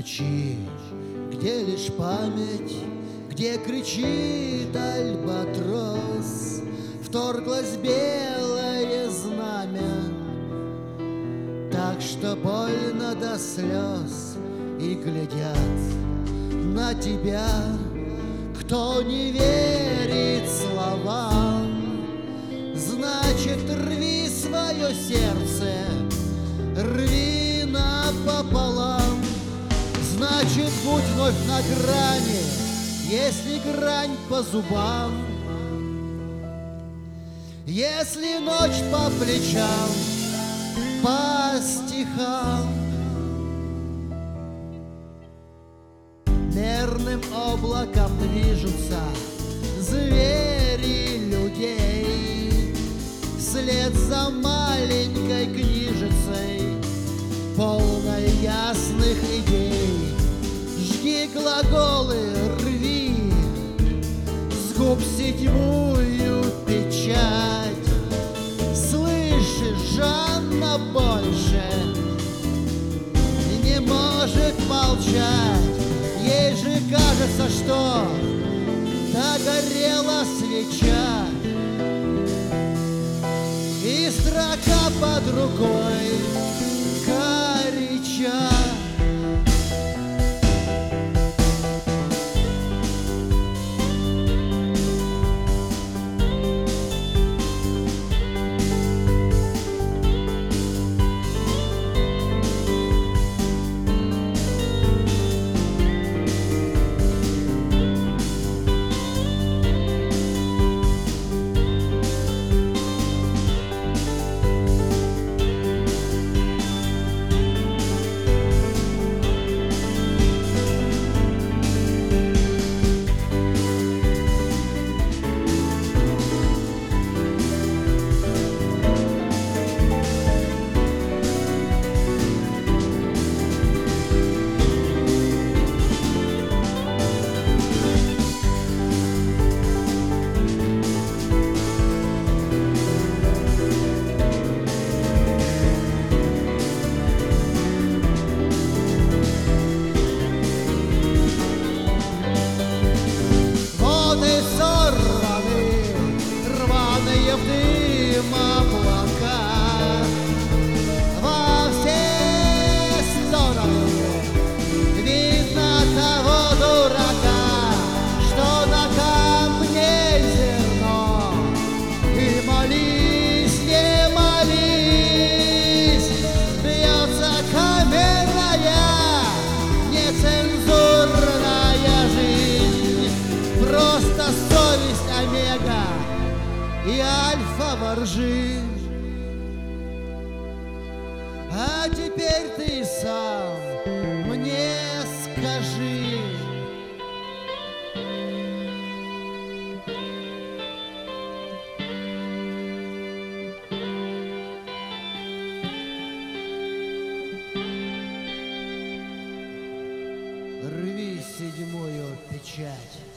ночи, где лишь память, где кричит альбатрос, вторглось белое знамя, так что больно до слез, и глядят на тебя, кто не верит словам. Значит, рви свое сердце, рви напополам. Значит, будь вновь на грани, если грань по зубам, если ночь по плечам, по стихам. Мерным облаком движутся звери людей вслед за маленькой книжицей, полной ясных идей. Жги глаголы, рви с губ седьмую печать. Слышишь, Жанна больше не может молчать. Ей же кажется, что догорела свеча, и строка под рукой горяча. В дым облака во все стороны видно того дурака, что на камне зерно. И молись, не молись, бьется каменная нецензурная жизнь, просто совесть омега и альфа воржи. А теперь ты сам мне скажи, рви седьмую печать.